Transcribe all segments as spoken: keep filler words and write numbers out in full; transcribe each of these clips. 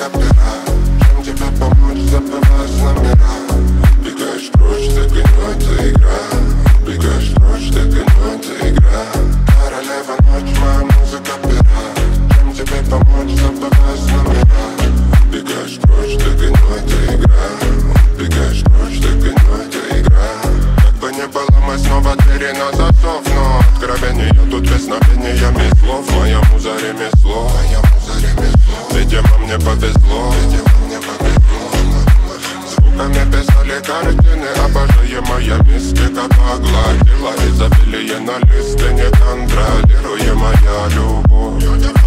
музыка пера. Чем тебе помочь, забываешь номера. Бегаешь прочь, так и это игра. Бегаешь прочь, так и это игра. Королева ночь, моя музыка пера. Чем тебе помочь, забываешь номера. Бегаешь прочь, так и это игра. Бегаешь прочь, так и это игра. Как бы не было, мы снова двери на засов. Но откровение тут песнопениями слов. Моя муза ремесло, моя муза ремесло. Видимо мне повезло, видимо мне повезло. Звуками писали картины, обожаемая мистика погладила. Изобилие на листе неконтролируемая любовь.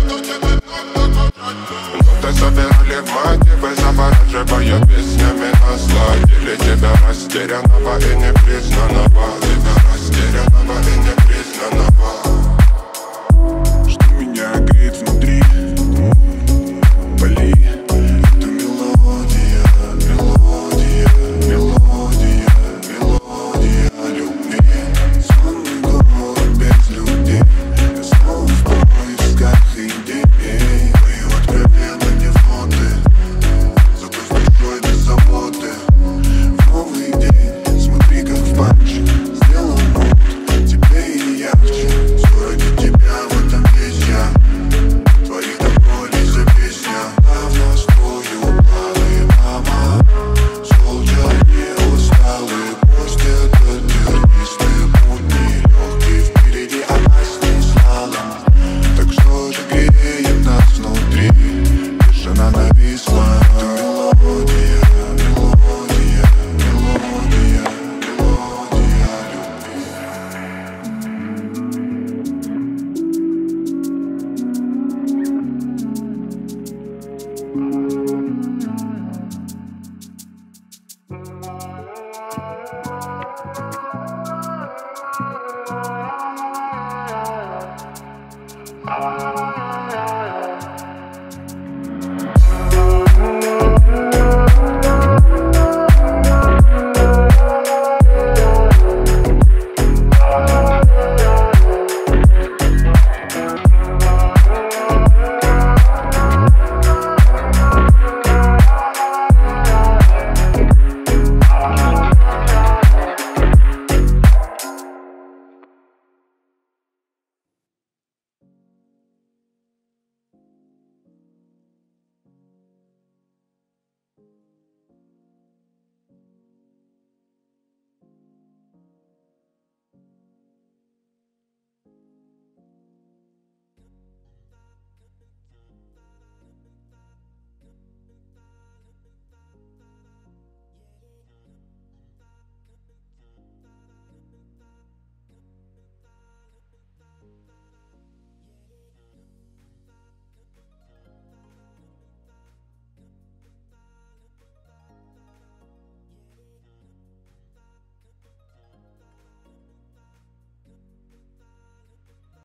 Ноты собирали в мотивы, завораживая песнями насладили тебя растерянного и непризнанного. Тебя растерянного и непризнанного.